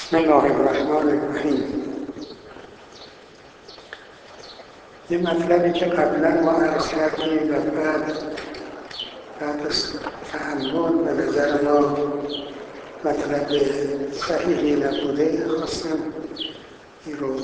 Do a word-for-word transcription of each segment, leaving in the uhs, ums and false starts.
بسم الله الرحمن الرحیم. یه مطلبی که قبلا ما عرض کردیم و بعد بعد از تأمل به نظر ما مطلب صحیحی نبوده، خواستم این رو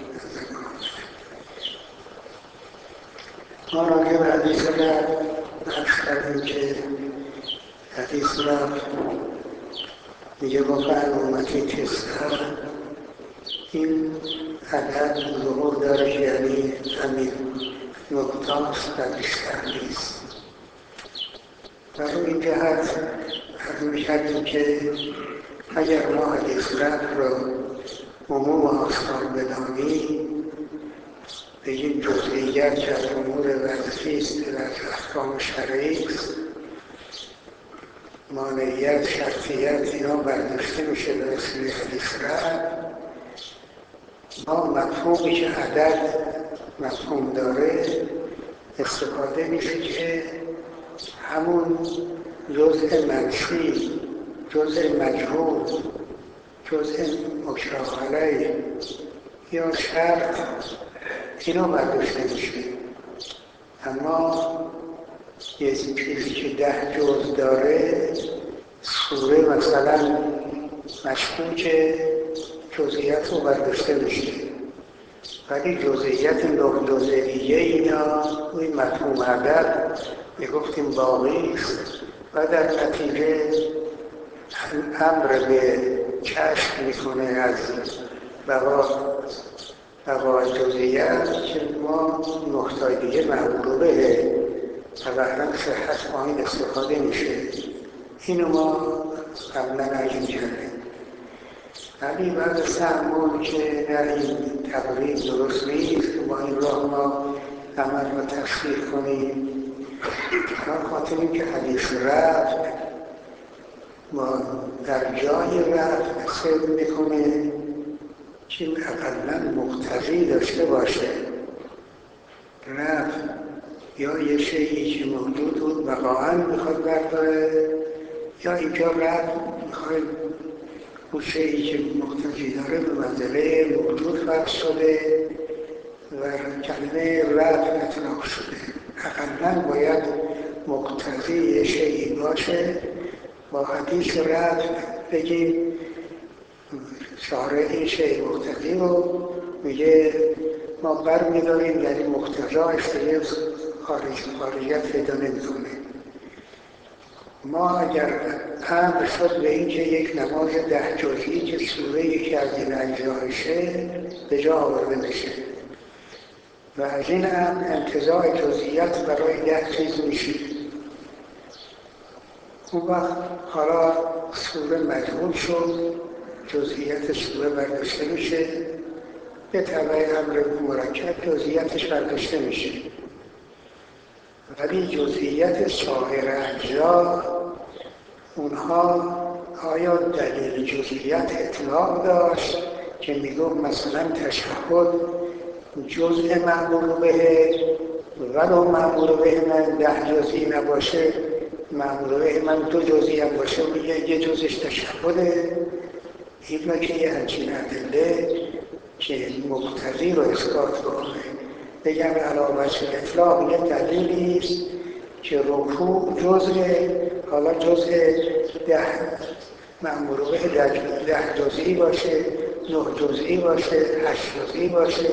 ما راجع به حدیث رب عرض کردیم که حدیث رب میگه با فرمومتی تسعه این عدد ظهور داره، یعنی همین نقطاست و بیشتر نیست. و رو این جهت عرض کردیم که اگر ما حدیث رب رو عموم آثار بدانیم، بگیم جزئیات که از امور وضعی است و از احکام شرعی است، مانعیت، شرطیت اینا برداشته میشه به وسیله حدیث رب. ما مفهومی که عدد مفهوم داره استفاده میشه که همون جزء منفی، جزء مجهول، جزء مکره علیه یا شرط اینا برداشته میشه. اما یه چیزی که ده جز داره، سوره مثلا مشکوک جزئیات رو برداشته میشه، ولی جزئیات نه جزئیه اینا روی مفهوم عدد میگفتیم باقی است و در نتیجه امر به کشف میکنه از بقا بقا جزئیات که ما نقطه دیگه معقوله و بهرم صحت با این استفاده میشه. اینو ما قبلا عرض کردیم. ولی بعد از تأمل که در این تقریب درست نیست که با این راه ما عمل رو تفسیر کنیم، چون خاطر این که حدیث رفت ما در جای رفت حساب میکنه که اقلا مقتضی داشته باشه. رفت یا یه شیئی که موجود بود وقاعا میخواد برداره، یا اینجا رفت میخواد اون شیئی که مقتضی داره به منزله موجود فرض شده و کلمه رفت اطلاق شده. اقلا باید مقتضی یه شیئی باشه. با حدیث رفت بگیم شارع این شیء مقتضی رو میگه ما بر میداریم، یعنی مقتضاش دیگه خارج خارجیت پیدا نمیکنه. ما اگر امر شد به این که یک نماز ده جزئی که سوره یکی از این اجزایشه به جا آورده بشه و از این امر انتزاع جزئیات برای ده چیز میشه، اون وقت حالا سوره مجموع شد، جزئیات سوره برداشته میشه، به تبع امر مرکب جزئیاتش برداشته میشه. ولی جزئیات سایر اجزا اونها آیا دلیل جزئیات اطلاق داشت که میگم مثلا تشهد جزء معمول به ولو معمول به من ده جزئی نباشه، معمول به من دو جزئی هم باشه میگه یه جزش تشهده. این که یه همچین ادله که مقتضی رو اثبات بکنه بگم علاوه اطلاق یه دلیلی است که رکوع جزء، حالا جزء ده معمول به ده جزئی باشه، نه جزئی باشه، هشت جزئی باشه.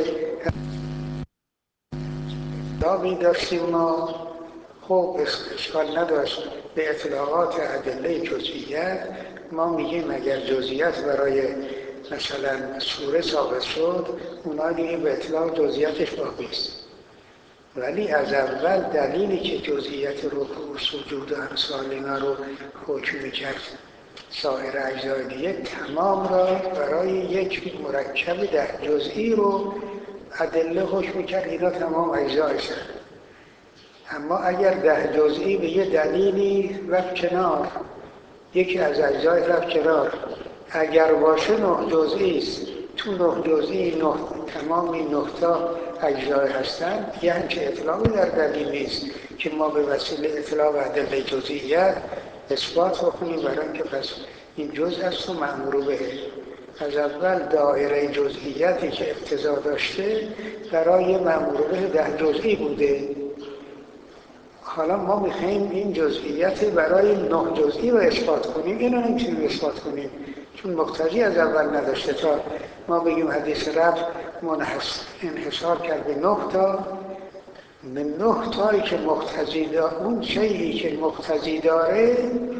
اطلاقی داشتیم ما، خب اشکال نداشت به اطلاقات ادله جزئیات ما میگیم اگر جزئیات برای مثلا سوره ثابت شد اونا دیگه به اطلاق جزئیاتش باقی است. ولی از اول دلیلی که جزئیات رکوع و سجود و امثال اینا رو حکم میکرد سایر اجزای دیگه تمام را برای یک مرکب ده جزئی رو ادله حکم میکرد اینا تمام اجزایشن. اما اگر ده جزئی به یه دلیلی رفت کنار، یکی از اجزای رفت کنار، اگر باشه نه جزئی است، تو نه جزئی نه تمام این نقطه اجزای هستند، یعنی که اطلاقی در دلیل نیست که ما به وسیله اطلاق ادله جزئیات اثبات بکنیم برای اینکه پس این جزء است و مأمور به. از اول دایره جزئیاتی که اقتضا داشته برای مأمور به ده جزئی بوده. حالا ما میخوایم این جزئیات برای نه جزئی رو اثبات کنیم. اینو نمیتونیم اثبات کنیم چون مقتضی از اول نداشته. تا ما بگیم حدیث رفع انحصار کرد به نه تا، به نه تایی که مقتضی داره، اون شیئی که مقتضی داره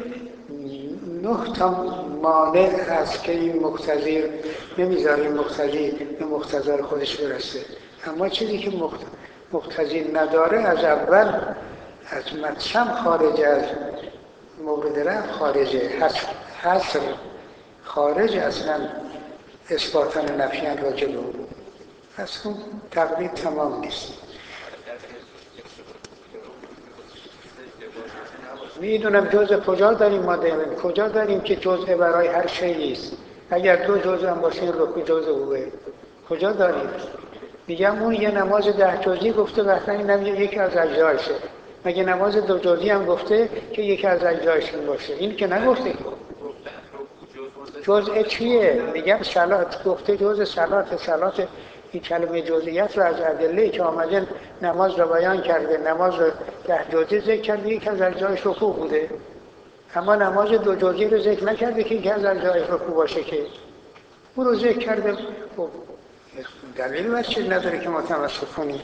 نه تا مانع هست که این مقتضی نمیذاره این مقتضی به مقتضای خودش برسه. اما چیزی که مقتضی نداره از اول از مطلب خارج، از مورد رفع خارجه، حصر خارج، اصلا اثباتن نفیان راجع به اون. پس اون تقلید تمام نیست. میدونم جزء کجا داریم ما داریم کجا داریم که جزء برای هر شیء است. اگر دو جزء هم باشه این رکوع جزء اوه. کجا داریم؟ میگم اون یه نماز ده جزئی گفته وقتا اینم یکی از اجزایشه. مگه نماز دو جزئی هم گفته که یکی از اجزایش باشه؟ این که نگفته. جزء چیه؟ میگم صلات گفته جزء صلات. صلات این کلمه جزئیات رو از ادله که آمده نماز رو بیان کرده، نماز رو ده جزئی ذکر کرده، یک از اجزایش رکوع بوده. اما نماز دو جزئی رو ذکر نکرده که یک از اجزایش رکوع باشه، که اون رو ذکر کرده. خب دلیل بس چیز نداره که ما تمسک کنیم.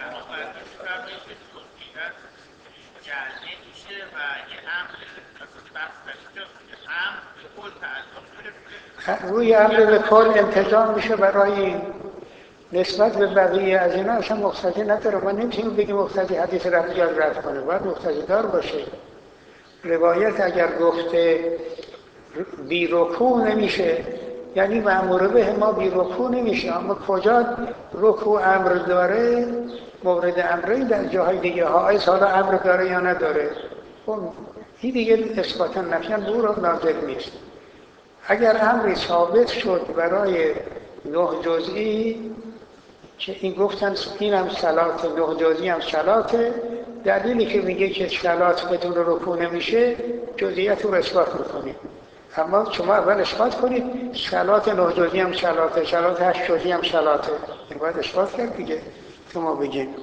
روی امر به کل انتظام میشه برای این. نسبت به بقیه از اینا اصلا مقتضی نداره. ما نمیتونیم بگیم مقتضی حدیث رفع یا رد کنه، باید مقتضی دار باشه. روایت اگر گفته بی رکوع نمیشه، یعنی مأمور به ما بی رکوع نمیشه. اما کجا رکوع امر داره؟ مورد امری در جاهای دیگه ها. از حالا امر داره یا نداره؟ خب این دیگه اثباتا نفیان به او را نازل نیست. اگر امری ثابت شد برای نه جزئی که این گفتن این هم صلات، نه جزئی هم صلاته، دلیلی که میگه که صلات بدون رکوع نمیشه جزئیات رو اثبات میکنید. اما شما اول اثبات کنید صلات نه جزئی هم صلاته، صلات هشت جزئی هم صلاته. این باید اثبات کرد دیگه که ما بگیم.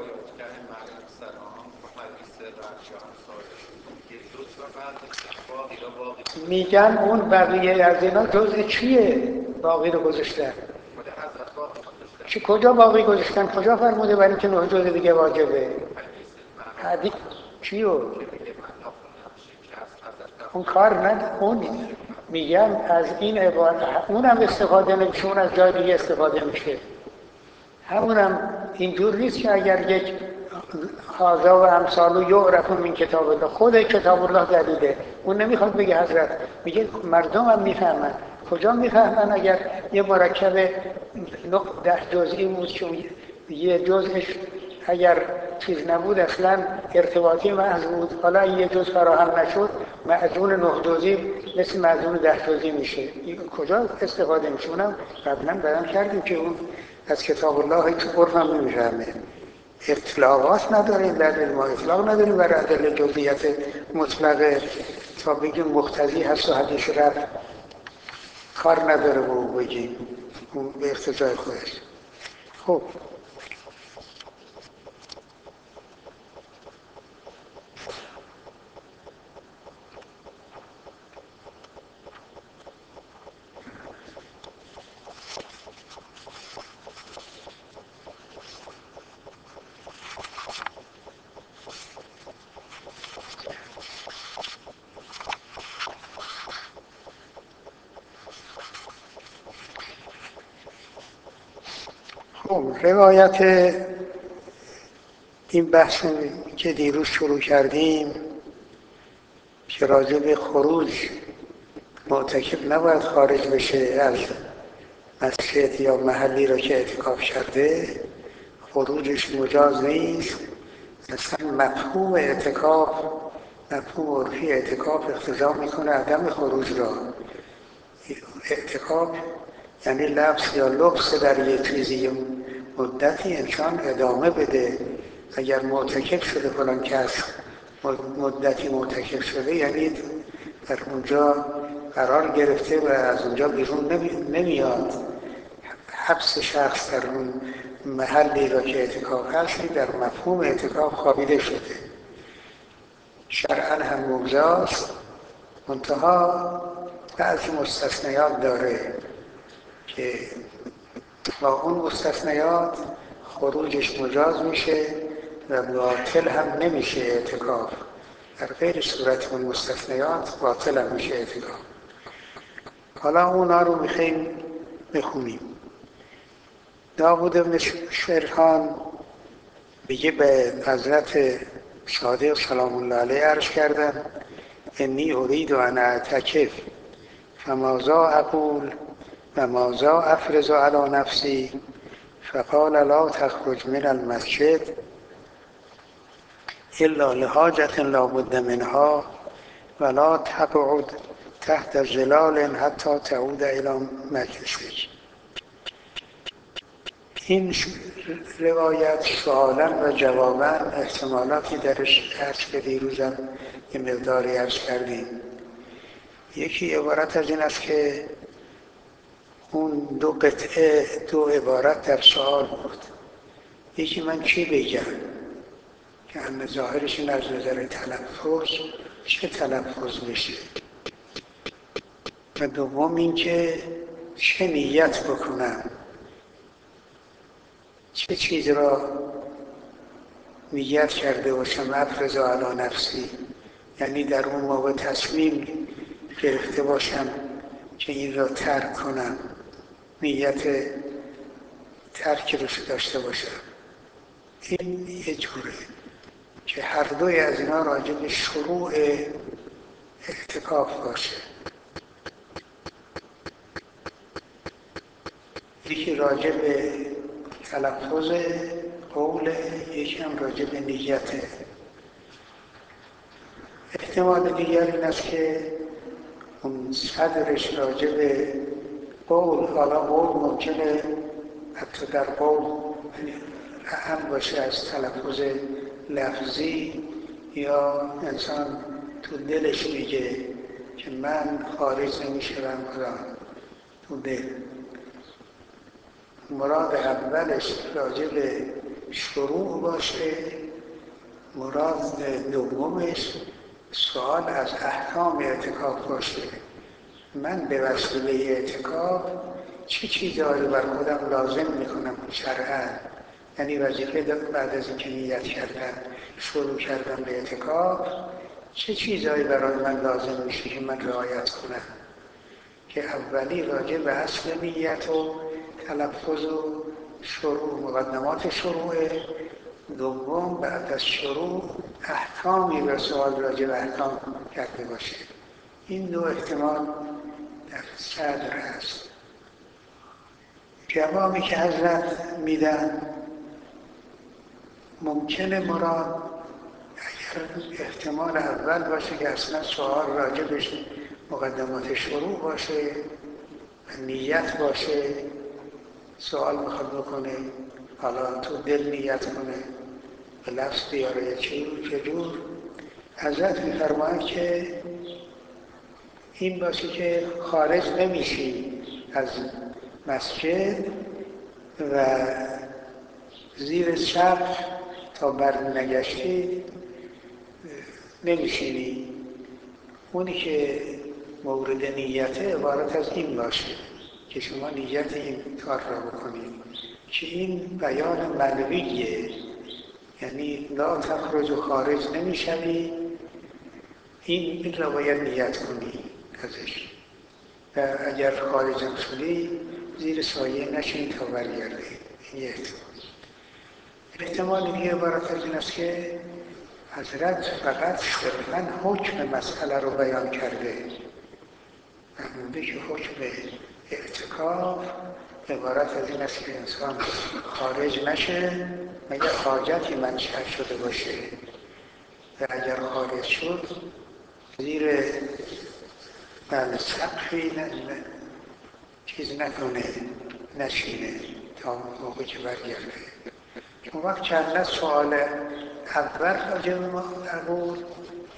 میگن اون بقیه از اینا جزء چیه؟ باقی رو گذاشتن. چی کجا باقی گذاشتن؟ کجا فرموده برای که نه جزء دیگه واجبه؟ حدیث چیو؟ اون کار ند اون میگن از این عبارت اونم استفاده نمیشه، اون از جای دیگه استفاده میشه. همونم اینجور نیست که اگر یک هذا و امثال یعرف من کتاب الله، خود کتاب الله دلیله. اون نمیخواد بگه حضرت، میگه مردم هم میفهمن. کجا میفهمن؟ اگر یه مرکب ده جزئی بود که یه جزءش اگر چیز نبود اصلا ارتباطی محض بود، حالا یه جزء فراهم نشد معزون نه جزئی مثل معزون ده جزئی میشه. این کجا استفاده میشه؟ اونم قبلا بیان کردیم که اون از کتاب الله تو عرف هم نمیفهمه. اطلاقات نداریم در علم، اطلاق نداریم برای ادله جزئیات مطلقه تا بگیم مقتضی هست و حدیث رفع کار نداره با اون بگیم اون به اقتضای خودش. خب روایت این بحث که دیروز شروع کردیم که راجع به خروج معتکف نباید خارج بشه از مسجد یا محلی را که اعتکاف کرده، خروجش مجاز نیست. اصلا مفهوم اعتکاف، مفهوم عرفی اعتکاف اقتضا میکنه عدم خروج را. اعتکاف یعنی لبس یا لبس در یک چیزی مدتی انسان ادامه بده. اگر معتکف شده فلان کس مدتی معتکف شده یعنی در اونجا قرار گرفته و از اونجا بیرون نمیاد، حبس شخص در اون محلی را که اعتکاف هستی در مفهوم اعتکاف خوابیده شده، شرعاً هم مجاز، منتها بعضی مستثنیات داره که با اون مستثنیات خروجش مجاز میشه و باطل هم نمیشه اعتکاف. در غیر صورت اون مستثنیات باطل هم میشه اعتکاف. حالا اونا رو میخواییم بخونیم. داوود بن شرحان بگه به حضرت صادق سلام الله علیه عرض کردن انی ارید ان اعتکف فماذا اقول و ماذا افرض علی نفسی فقال لا تخرج من المسجد الا لحاجة لا بد منها ولا تقعد تحت ظلال حتی تعود الى مجلسک. این روایت سوالا و جوابا احتمالاتی درش هست که دیروزم یه مقداری عرض کردیم. یکی عبارت از این است که اون دو قطعه دو عبارت در سوال بود. یکی من چی بگم که همه ظاهرش این از نظر تلفظ چه تلفظ بشه، و دوم این که چه نیت بکنم، چه چیز را نیت کرده باشم افرض علی نفسی، یعنی در اون موقع تصمیم گرفته باشم که این را ترک کنم، نیت ترک رو داشته باشم. این یه جوره که هر دوی از اینا راجع به شروع اعتکاف باشه. یکی راجع به تلفظ قول، یکی هم راجع به نیت. احتمال دیگر این است که اون صدرش راجع به قول، حالا قول ممکنه حتی در قول اهم باشه از تلفظ لفظی، یا انسان تو دلش میگه که من خارج نمیشم خدا تو دل. مراد اولش راجع به شروع باشه، مراد دومش سوال از احکام اعتکاف باشه. من به وسیله اعتکاف چه چیزهایی بر خودم لازم میکنم شرعاً، یعنی وظیفه بعد از اینکه نیت کردم شروع کردم به اعتکاف چه چیزهایی برای من لازم میشه که من رعایت کنم، که اولی راجع به اصل نیت و تلفظ و شروع، مقدمات شروع، دوم بعد از شروع احکامی به سوال راجع به احکام کرده باشه. این دو احتمال در صدر هست. جوابی که حضرت میدن ممکنه مراد اگر احتمال اول باشه که اصلا سوال راجع به مقدمات شروع باشه و نیت باشه، سوال میخواد بکنه، حالا تو دل نیت کنه، به لفظ بیاره چه جور. حضرت میفرماید که این باشه که خارج نمیشی از مسجد و زیر سقف تا بر نگشتی نمیشینی. اونی که مورد نیته عبارت از این باشه که شما نیت این کار را بکنید که این بیان معنویه، یعنی لا تخرج و خارج نمیشوی، این این را باید نیت کنی ازش، و اگر خارجم شدی زیر سایه نشین تا برگرده. این یه احتمال. احتمال دیگه عبارت از این است که حضرت فقط صرفاً حکم مسئله رو بیان کرده، فرموده که حکم اعتکاف عبارت از این است که انسان خارج نشه مگر حاجتی منشأ شده باشه، و اگر خارج شد زیر بله سقفی چیز نکنه، نشینه تا موقع که برگرده. اون وقت چند سوال اول راجع به ما بود،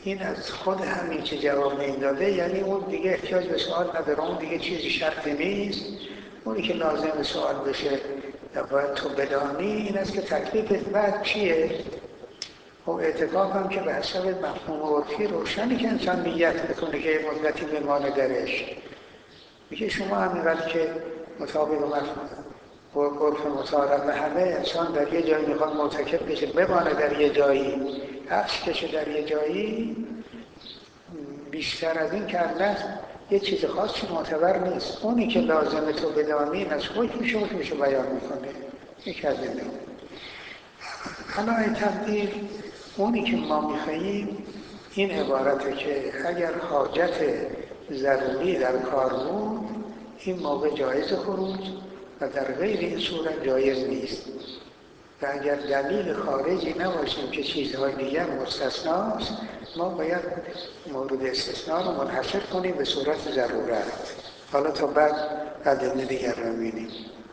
این از خود همین که جواب این داده، یعنی اون دیگه احتیاج به سوال نداره، اون دیگه چیزی شرطی نیست. اونی که لازم به سوال بشه یا باید تو بدانی این است که تکلیفت بعد چیه. و اعتقاد هم که به حسب مفهوم عرفی روشنی که انسان نیت بکنه که مدتی بمانه درش. میگه شما همینقدر که مطابق مفهوم عرف متعارف به همه، انسان در یه جایی میخواد معتکف بشه بمانه در یه جایی، حبس بشه در یه جایی، بیشتر از این که الله یه چیز خاصی معتبر نیست. اونی که لازمه تو بدانی از حکمش حکمشو بیان میکنه. یک از این دو. حالا تبدیل اونی که ما میخواییم این عبارته که اگر حاجت ضروری در کار بود این موقع جایز خروج و در غیر این صورت جایز نیست. و اگر دلیل خارجی نباشیم که چیزهای دیگر مستثناست، ما باید مورد استثناء رو منحصر کنیم به صورت ضرورت. حالا تا بعد ادله دیگر رو می‌بینیم.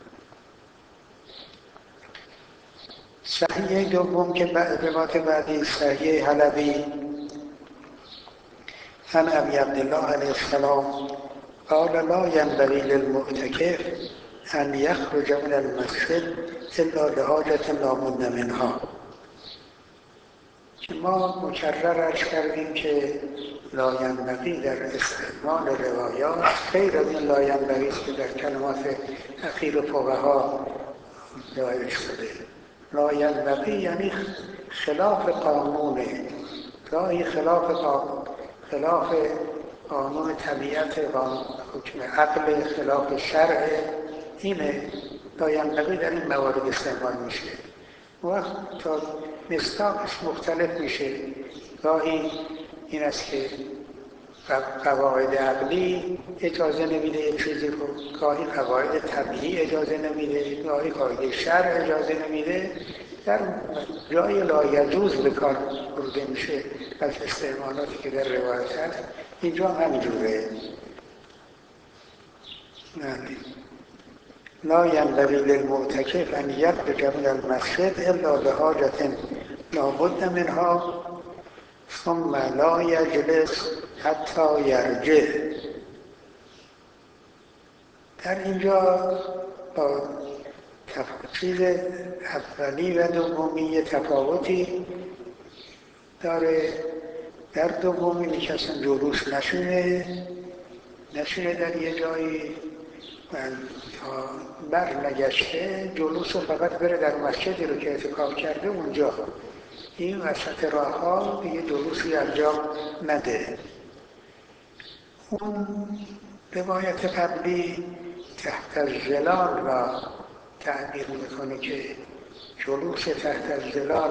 صحیح دوم که روایت بعدی صحیح حلبی عن ابی عبدالله علیه السلام قال لا ينبغي للمعتکف ان یخرج من المسجد الا لحاجة لا بد منها. که ما مکرر عرض کردیم که لا ينبغي در استعمال روایات غیر از این لا ينبغی که در کلمات اخیر فقها رایج شده. لا ينبغي یعنی خلاف قانونه، راهی خلاف قانون، خلاف قانون طبیعت، قانون حکم عقل، خلاف شرع. اینه لا ينبغي در این موارد استعمال میشه. وقت تا مصداقش مختلف میشه. گاهی این است که قواعد عقلی اجازه نمیده یک چیزی رو، گاهی قواعد طبیعی اجازه نمیده، گاهی قواعد شرع اجازه نمیده. در جای لا یجوز به کار برده میشه از استعمالاتی که در روایت هست. اینجا همینجوره. لا ينبغي للمعتکف ان یخرج من المسجد الا لحاجة لا بد منها ثم لا یجلس حتی یرجع. در اینجا با چیز اولی و دومی تفاوتی داره. در دومی که اصلا جلوس نشونه نشونه در یه جایی بر نگشته جلوس رو فقط بره در مسجدی رو که اعتکاف کرده اونجا. این وسط راه ها دیگه جلوسی انجام نده. اون روایت قبلی تحت الظلال را تعبیر میکنه که جلوس تحت الظلال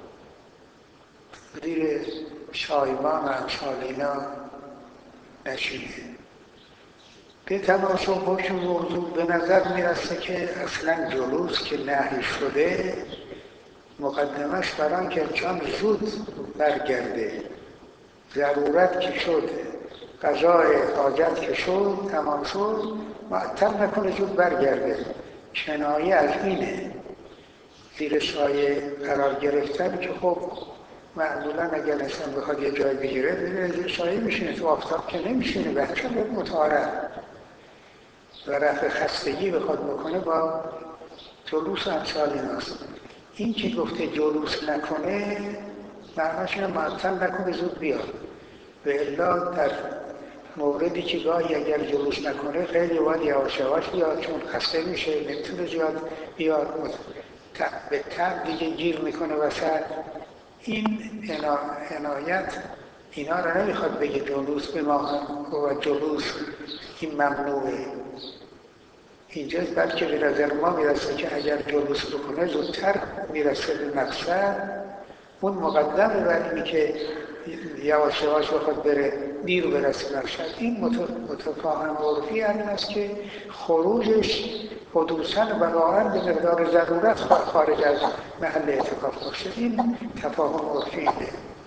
زیر شایبان و امثال اینا نشینه. به تناسب حکم موضوع به نظر میرسه که اصلا جلوس که نهی شده مقدمش برای که انسان زود برگرده. ضرورت که شد، قضای حاجت که شد، تمام شد، معطل نکنه زود برگرده. کنایه از اینه. زیر سایه قرار گرفتن که خب معمولا اگر انسان بخواد یه جای بگیره بره زیر سایه میشینه، تو آفتاب که نمیشینه. به چون متعارف و رفع خستگی بخواد بکنه با جلوس و امثال ایناست. این که گفته جلوس نکنه معناش اینه معطل نکنه زود بیاد. و الا در موردی که گاهی اگر جلوس نکنه خیلی باید یواش یواش بیاد چون خسته میشه، نمیتونه زیاد بیاد، به تب دیگه گیر میکنه وسط. این عنایت اینا رو نمیخواد بگه جلوس به ما و جلوس این ممنوعه. اینجاست بلکه به نظر ما میرسه که اگر جلوس بکنه زودتر میرسه به مقصد. اون مقدمه بر اینی که یواش یواش بخواد بره دیر برسه مقصد. این متفاهم عرفی هم است که خروجش حدوثاً و واقعاً به مقدار ضرورت خارج از محل اعتکاف باشه. این تفاهم عرفی اینه.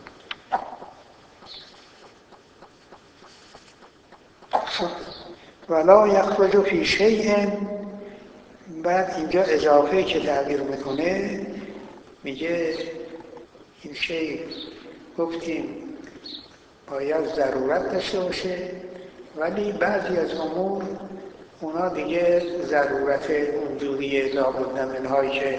ولا یخرج فی شیء. بعد اینجا اضافه که تعبیر میکنه میگه این شیء گفتیم باید ضرورت داشته باشه، ولی بعضی از امور اونا دیگه ضرورت اونجوری لابد منهایی که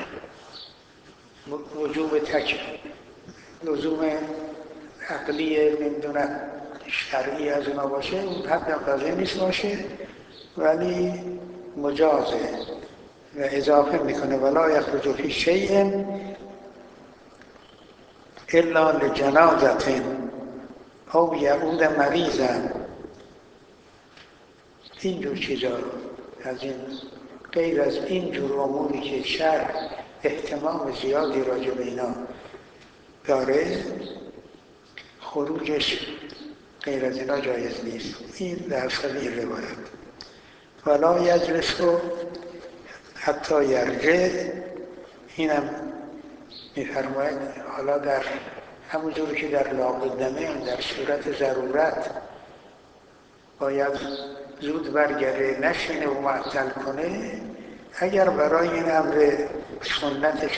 وجوب تک لزوم عقلی نمیدونم شرعی از اونا باشه، اون حد اندازه نیست باشه، ولی مجازه و اضافه میکنه ولا یخرج فی شیء الا لجنازة او یعود مریضا. اینجور چیزا از این غیر از این جور اموری که شرع اهتمام زیادی راجع به اینا داره، خروجش غیر از اینا جایز نیست. این در صدی روایت ولا یجلس رو حتی یرجع، اینم میفرماید حالا در همونجور که در لابدمه در صورت ضرورت باید زود برگرده نشینه و معطل کنه، اگر برای این امر سنت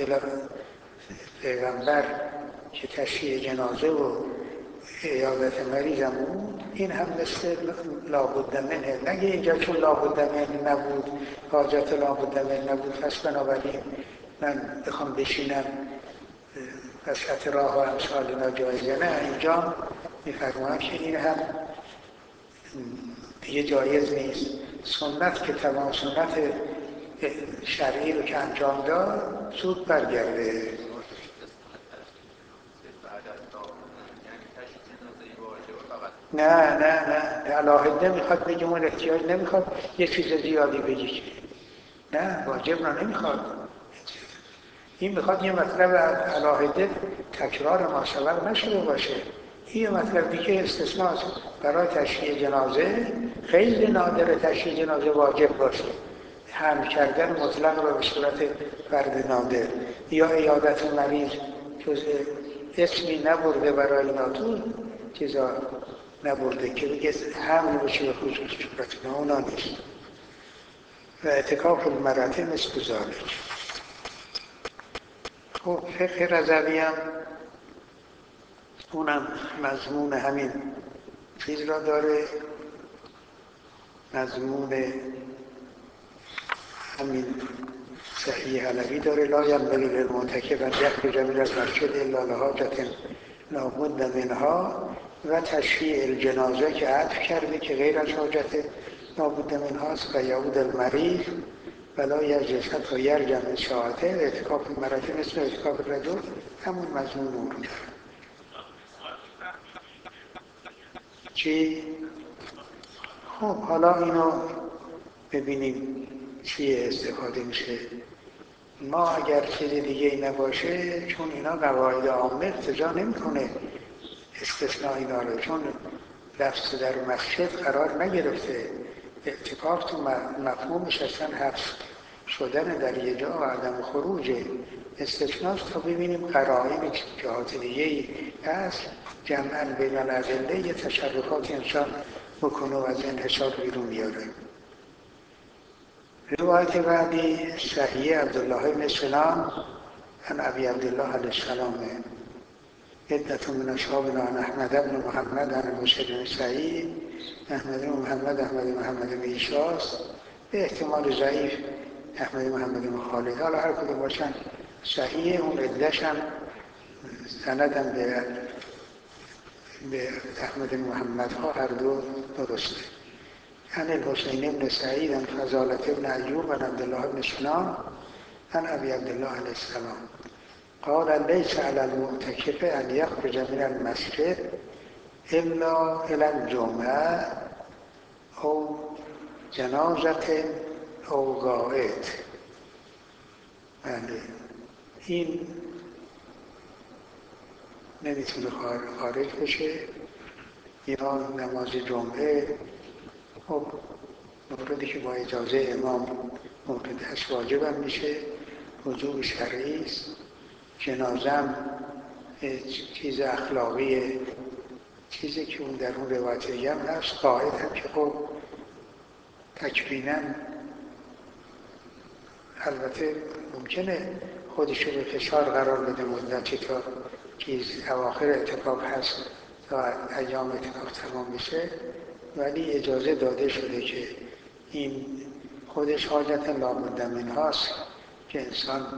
پیغمبر که تشییع جنازه و عیادت مریض هم بود، این هم مثل لابدمنه. نگه اینجا چون لابدمن نبود، حاجت لابدمن نبود، پس بنابراین من بخوام بشینم وسط راه و امثال اینا جایزه. نه، اینجا میفرماید که این هم دیگه جایز نیست. سنت که تمام سنت شرعی رو که انجام داد زود برگرده. نه نه نه علاهده میخواد بگیم اون احتیاج نمیخواد یه چیز زیادی بگی، نه واجب را نمیخواد. این میخواد یه مطلب علاهده تکرار ماسبق نشده باشه. این یه مطلب دیگه استثناست. برای تشییع جنازه خیلی نادر تشییع جنازه واجب باشه، حمل کردن مطلق را به صورت فرد نادر، یا عیادت مریض جز اسمی نبرده برای ناتون چیزا نبرده که بگه حمل بشه به خصوص صورت، نه اونا نیست. و اعتکاف المرأة مثل ذالک. خب فقه رضوی هم اونم مضمون همین چیز را داره، مضمون همین صحیح علوی داره. لا ینبغی للمعتکف ان یخرج من المسجد الا لحاجة لابد منها، و تشییع الجنازه که عطف کرده که غیر از حاجت لابد منهاست، و یعود المریض ولا یجلس حتی یرجع من ساعته. اعتکاف المرأة مثل اعتکاف الرجل همون مضمون اون رو داره. چی؟ خب حالا اینو ببینیم چیه استفاده میشه. ما اگر چیز دیگه ای نباشه، چون اینا قواعد عامه اقتضا نمیکنه استثناء اینا رو، چون لفظ در مسجد قرار نگرفته. اعتکاف تو مفهومش اصلا حبس شدن در یه جا و عدم خروج استثناست. تا ببینیم قرائن جهات دیگه ای هست جمعاً بین الادله یه تشرفات انسان بکنه و از انحصار بیرون بیاره. روایت بعدی صحیح عبدالله بن سلام عن ابی عبدالله علیه السلام عدة من اصحابنا عن احمد بن محمد عن موسی بن سعید احمد بن محمد احمد بن محمد بن ایشاس، به احتمال ضعیف احمد محمد بن خالد. حالا هر کدوم باشن صحیح، اون عده‌ش هم سندم به به احمد بن محمد ها هر دو درسته. عن الحسین بن سعید عن فضالة بن ایوب عن عبدالله بن سلام عن ابی عبدالله علیه السلام قال لیس علی المعتکف ان یخرج من المسجد الا الی الجمعه او جنازة او غائط. بله، این نمیتونه خارج بشه یا نماز جمعه. خب موردی که با اجازه امام مورد هست واجب هم میشه، وجوب شرعی است. جنازه هم چیز اخلاقی، چیزی که اون در اون روایت هم هست. قائد هم که خب تکبینا البته ممکنه خودشو به فشار قرار بده مدتی تا چیز اواخر اعتکاف هست تا ایام اعتکاف تمام بشه، ولی اجازه داده شده که این خودش حاجت لابد منهاست که انسان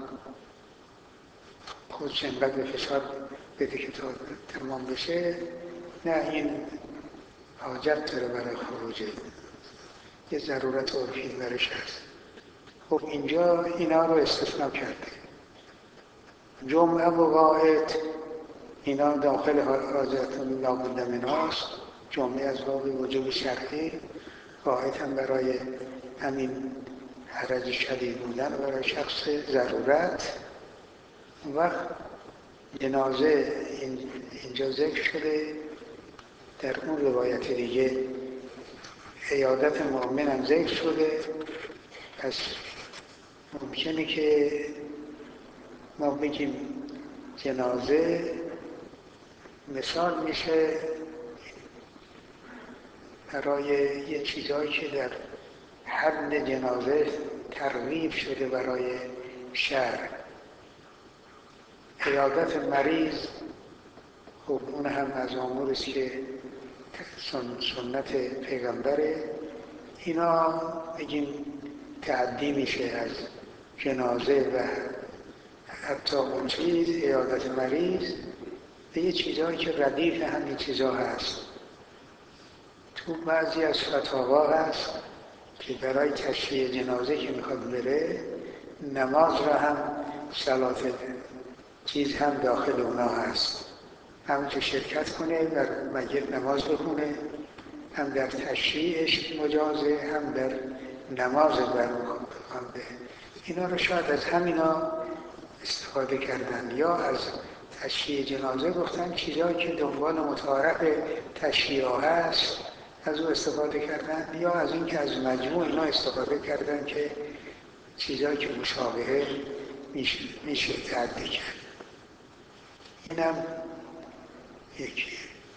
خودش انقدر به فشار بده که تا تمام بشه. نه، این حاجت داره برای خروجه، یه ضرورت عرفی برش هست. خب اینجا اینا رو استثناء کرده. جمعه و قائد اینا داخل حاجت لابد منهاست. جمعه از باب وجوب شرعی، قائد هم برای همین حرج شدید بودن برای شخص ضرورت. اون وقت جنازه اینجا ذکر شده. در اون روایت دیگه عیادت مؤمن هم ذکر شده. پس ممکنه که ما بگیم جنازه مثال میشه برای یه چیزایی که در حمل جنازه ترغیب شده برای شرع. عیادت مریض، خب اون هم از امور است که سنت پیغمبره. اینا بگیم تعدی میشه از جنازه و حتی اون چیز عیادت مریض به یه چیزهایی که ردیف همین چیزها هست. تو بعضی از فتاوا هست که برای تشییع جنازه که میخواد بره، نماز را هم صلات چیز هم داخل اونا هست، هم که شرکت کنه در میت نماز بخونه، هم در تشییعش مجازه، هم در نماز بر خونده. اینا رو شاید از همینا استفاده کردن، یا از تشییع جنازه گفتن چیزایی که دنبال متعارف تشییع هست از او استفاده کردن، یا از این که از مجموع اینا استفاده کردن که چیزایی که مشابهه میشه, میشه تعدی کرد. اینم یکی.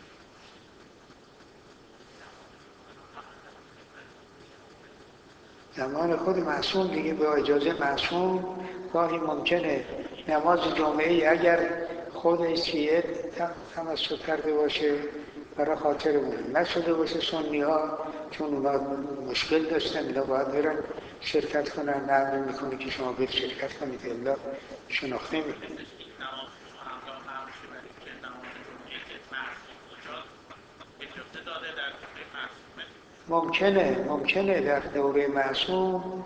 زمان خود معصوم دیگه به اجازه معصوم گاهی ممکنه نماز جمعه اگر خودش چیه تمسک کرده باشه برای خاطر اون نشده باشه، سنی ها چون اونا مشکل داشتن اینا باید برن شرکت کنن، نمی میکنه که شما باید شرکت کنید الا شناخته میکنید. ممکنه ممکنه در دوره معصوم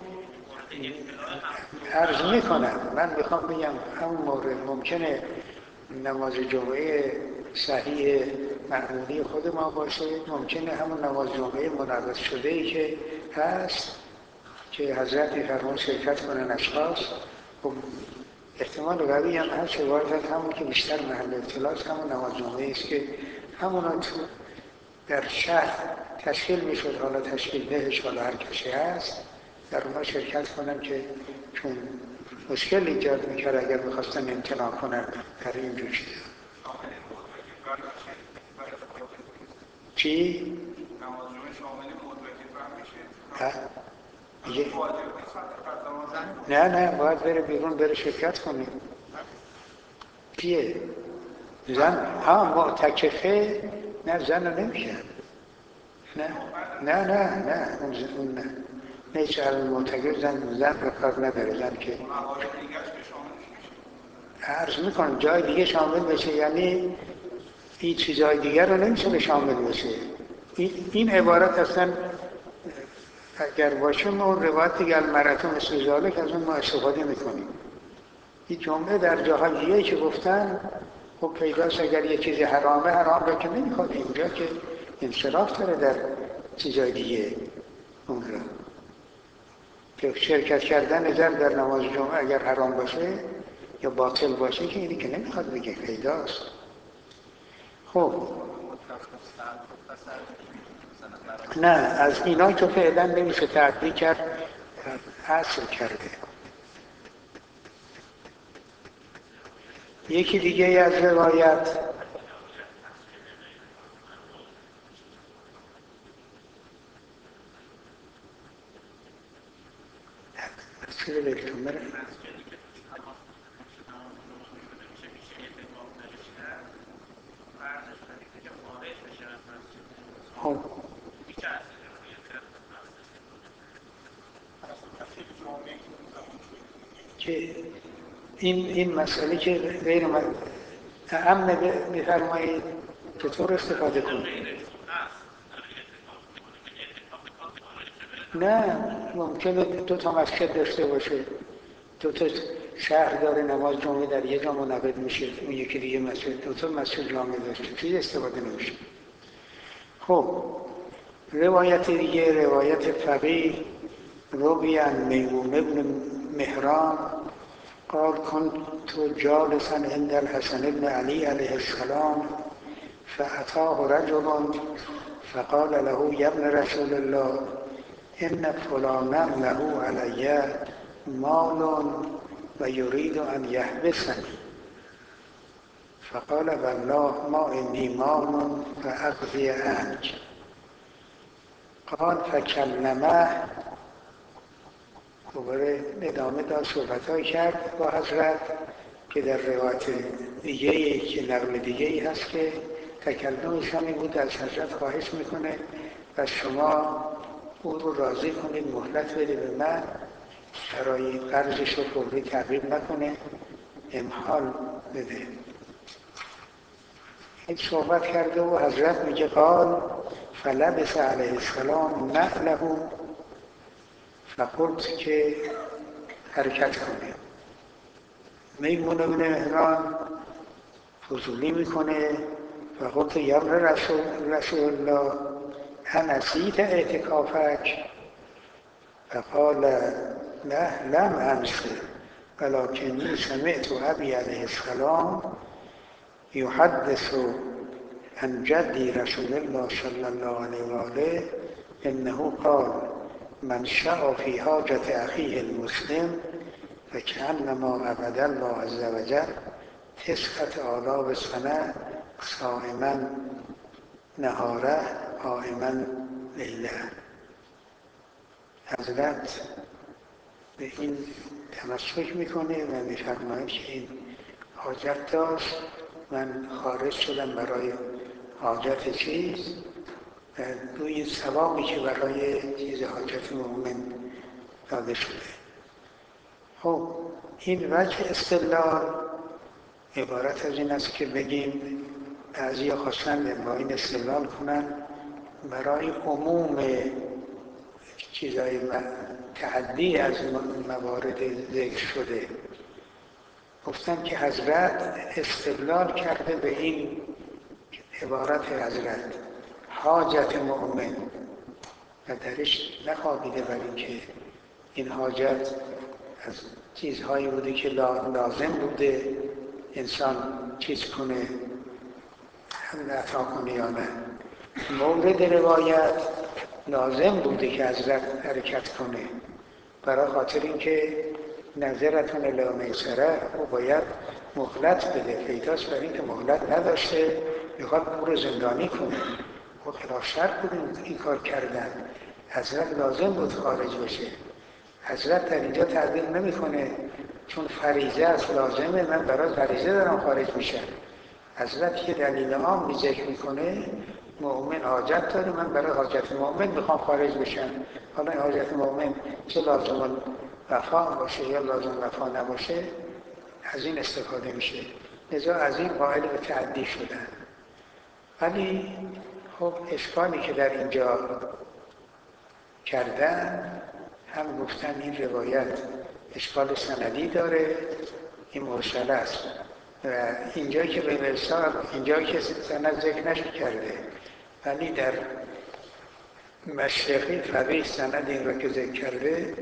عرض میکنم، من میخوام بگم همون مورد ممکنه نماز جمعه صحیح معمولی خود ما باشه، ممکنه همون نماز جمعه منعقد شده ای که هست که حضرت میفرمان شرکت کنن اشخاص. خب احتمال قوی هم هست که وارد همون که بیشتر محل اطلاعات همون نماز جمعه است که همون تو در شهر تشکیل میشد، حالا تشکیل دهش حالا هر کسی هست در اونها شرکت کنن که چون مشکل ایجاد میکرد اگر میخواستن امتناع کنن در اینجور چیزا. چی؟ نه نه باید بره بیرون بره شرکت کنه. کیه؟ زن؟ ها معتکفه؟ نه زن رو نمیشه. نه نه نه نه اون نه نیچه هر معتکف زن زن به کار نداره. زن که عرض میکنم جای دیگه شامل بشه، یعنی این چیزهای دیگر رو نمیشه شامل بشه. این, این عبارت اصلا اگر باشه ما اون روایت دیگر مراتب مثل ذالک از اون ما استفاده میکنیم. این جمله در جاهای دیگه که گفتن خب پیداست اگر یه چیزی حرامه حرام رو که نمیخواد، اینجا که انصراف داره در چیزهای دیگه اون رو که شرکت کردن نظر در نماز جمعه اگر حرام باشه یا باطل باشه که اینی که نمیخواد بگه پیداست. خب نه از اینا که فعلا نمیشه تعدی کرد حاصل کرده. یکی دیگه از روایت چرا بگتون بره که این این مسئله که غیر من امن بفرمایید چطور استفاده کنید. نه ممکنه دو تا مسجد داشته باشه، دو تا شهر داره، نماز جمعه در یه جا منعقد میشه، اون یکی دیگه مسجد، دو تا مسجد جامع داشته، چیزی استفاده نمیشه. خب روایت دیگه، روایت فقیه روی عن میمون ابن مهران قال كنت جالسا عند الحسن بن علي عليه السلام فأتاه رجل فقال له يا ابن رسول الله إن فلانا له علي مال ويريد أن يحبسني فقال والله ما عندي مال فأقضي عنك قال فکلمه. دوباره ادامه داد، صحبت‌های کرد با حضرت که در روایت دیگه‌ای که نقل دیگه‌ای هست که تکلمش هم این بود، از حضرت خواهش میکنه و شما او رو راضی کنید مهلت بده به من برای قرضش رو فوری تعقیب نکنه، امحال بده. این صحبت کرده و حضرت میگه قال فلبس علیه السلام نعله فقلت که حرکت کنه. میمون ابن مهران فضولی میکنه فقلت یا ابن رسول, رسول الله انسیت اعتکافک فقال نه لم انسه ولكنی سمعت ابی علیه السلام یحدث عن جدی رسول الله صلی الله علیه و آله انه قال من شاء فی حاجت اخیه المسلم فکأنما عبد الله عز وجل تسعة آلاف سنه صائما نهاره قائما لیله. حضرت به این تمسک میکنه و میفرماید که این حاجت داشت، من خارج شدم برای حاجت چیز و روی ثوابی که برای چیز حاجت مؤمن داده شده. خب این وجه استدلال عبارت از این است که بگیم بعضی ها خواستن با این استدلال کنن برای عموم چیزهای تعدی از موارد ذکر شده. گفتن که حضرت استدلال کرده به این عبارت حضرت حاجت مؤمن و درش نخوابیده بر این که این حاجت از چیزهایی بوده که لازم بوده انسان چیز کنه، همین عطا کنه یا نه. مورد روایت لازم بوده که حضرت حرکت کنه برای خاطر اینکه نظرتون الیسره و باید مهلت بده، پیداست برای اینکه مهلت نداشته میخواد او رو زندانی کنه و خلاف شرط بود این کار کردن. حضرت لازم بود خارج بشه. حضرت در اینجا تعبیر نمی کنه چون فریضه است لازمه من برای فریضه دارم خارج میشم. حضرت که دلیل عام ذکر میکنه مؤمن حاجت داره، من برای حاجت مؤمن میخوام خارج بشم. حالا این حاجت مؤمن چه لازم وفا باشه یا لازم وفا نباشه از این استفاده میشه، لذا از این قائل به تعدی شدن. ولی خب اشکالی که در اینجا کردن هم گفتن این روایت اشکال سندی داره، این مرسل است و اینجایی که به مرسال اینجایی که سند ذکر نکرده ولی در مشرقی فقیه سند این را که ذکر کرده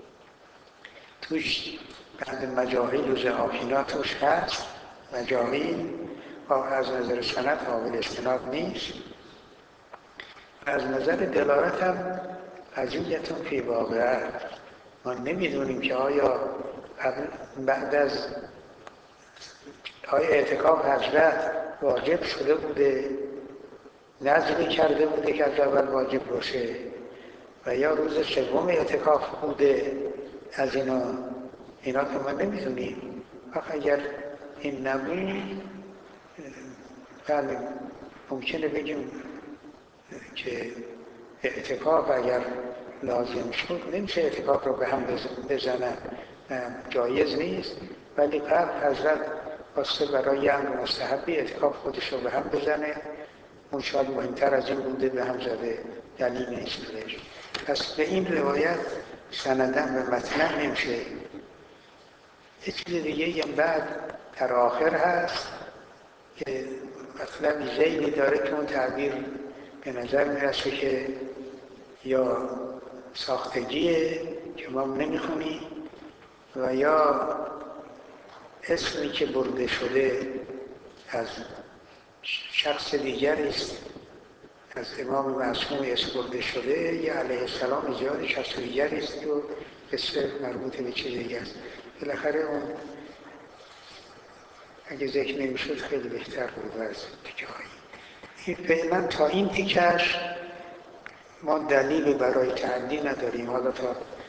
توش بعد مجاهیل و ضعافینا توش هست. مجاهیل از نظر سند قابل استناد نیست. از نظر دلالت هم قضیتون فی واقعه ما نمیدونیم که آیا بعد از آیا اعتکاف حضرت واجب شده بوده، نذری کرده بوده که از اول واجب باشه و یا روز سوم اعتکاف بوده. از اینا اینا که ما نمیدونیم. اگر این نبود بله ممکنه بگیم که اعتکاف اگر لازم شد نمیشه اعتکاف رو به هم بزنن، جایز نیست. ولی قبل حضرت واسه برای امر مستحبی اعتکاف خودش رو به هم بزنه، اون شاید مهمتر از این بوده به هم زده، دلیل نیست بهش. پس به این روایت سندن به متن نمیشه. یه چیز دیگه یه بعد در آخر هست که مطلب زیدی داره که اون تعبیر به نظر میرسه که یا ساختگیه که ما نمیخونیم و یا اسمی که برده شده از شخص دیگری است، از امام معصوم اسم برده شده یا علیه السلام ایجاد شخص دیگری است که قصه مربوط به چیز دیگه است. بالاخره اون اگه ذکر نمیشد خیلی بهتر بود از تیکه هایی. فعلا تا این تیکش ما دلیل برای تعدی نداریم. حالا تا